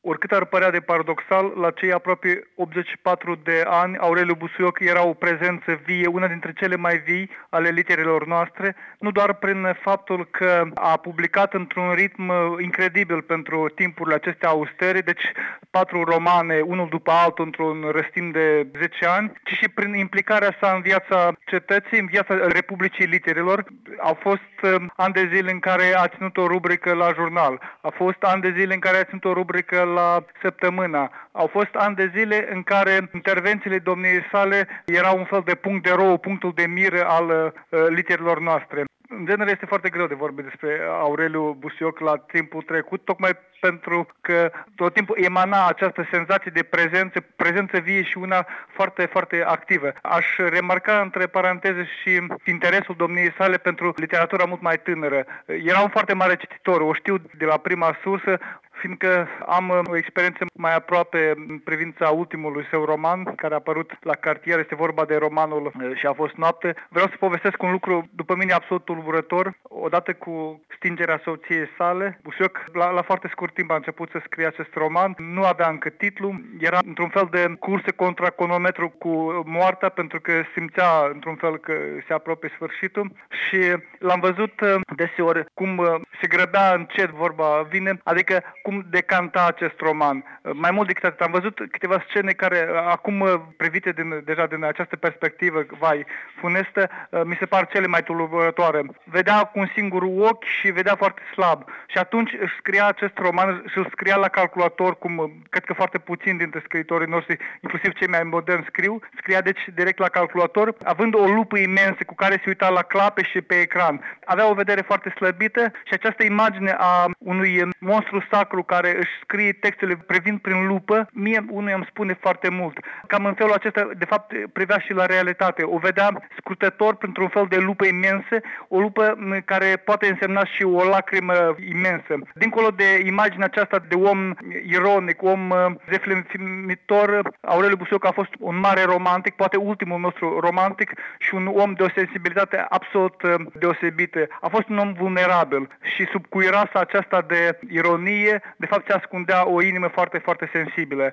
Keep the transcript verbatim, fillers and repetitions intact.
Oricât ar părea de paradoxal, la cei aproape optzeci și patru de ani, Aureliu Busuioc era o prezență vie, una dintre cele mai vii ale literelor noastre, nu doar prin faptul că a publicat într-un ritm incredibil pentru timpurile acestea austere, deci patru romane, unul după altul, într-un răstim de zece ani, ci și prin implicarea sa în viața cetății, în viața Republicii Literelor. Au fost ani de zile în care a ținut o rubrică la jurnal, a fost ani de zile în care a ținut o rubrică la Săptămâna, au fost ani de zile în care intervențiile domniei sale erau un fel de punct de ro, punctul de miră al uh, literelor noastre. În genere este foarte greu de vorbit despre Aureliu Busuioc la timpul trecut, tocmai pentru că tot timpul emana această senzație de prezență, prezență vie și una foarte, foarte activă. Aș remarca între paranteze și interesul domniei sale pentru literatura mult mai tânără. Era un foarte mare cititor, o știu de la prima sursă, fiindcă am o experiență mai aproape în privința ultimului său roman, care a apărut la Cartier, este vorba de romanul Și a fost noapte. Vreau să povestesc un lucru, după mine, absolut tulburător. Odată cu stingerea soției sale, Busuioc, la, la foarte scurt timp, a început să scrie acest roman. Nu avea încă titlu, era într-un fel de curse contra cronometru cu moartea, pentru că simțea, într-un fel, că se apropie sfârșitul. Și l-am văzut deseori cum se grăbea încet, vorba vine, adică cum decanta acest roman. Mai mult decât atât, am văzut câteva scene care, acum privite din, deja din această perspectivă, vai, funestă, mi se par cele mai tulburătoare. Vedea cu un singur ochi și vedea foarte slab. Și atunci își scria acest roman și îl scria la calculator, cum cred că foarte puțin dintre scriitorii noștri, inclusiv cei mai moderni, scriu. Scria deci direct la calculator, având o lupă imensă cu care se uita la clape și pe ecran. Avea o vedere foarte slăbită și această imagine a unui monstru sacru care își scrie textele privind prin lupă, mie unul îmi spune foarte mult. Cam în felul acesta, de fapt, privea și la realitate. O vedea scrutător printr-un fel de lupă imensă, o lupă care poate însemna și o lacrimă imensă. Dincolo de imaginea aceasta de om ironic, om refleximitor, Aureliu Busuioc a fost un mare romantic, poate ultimul nostru romantic și un om de o sensibilitate absolut deosebită. A fost un om vulnerabil și sub cuirasa aceasta de ironie, de fapt, se ascundea o inimă foarte, foarte sensibilă.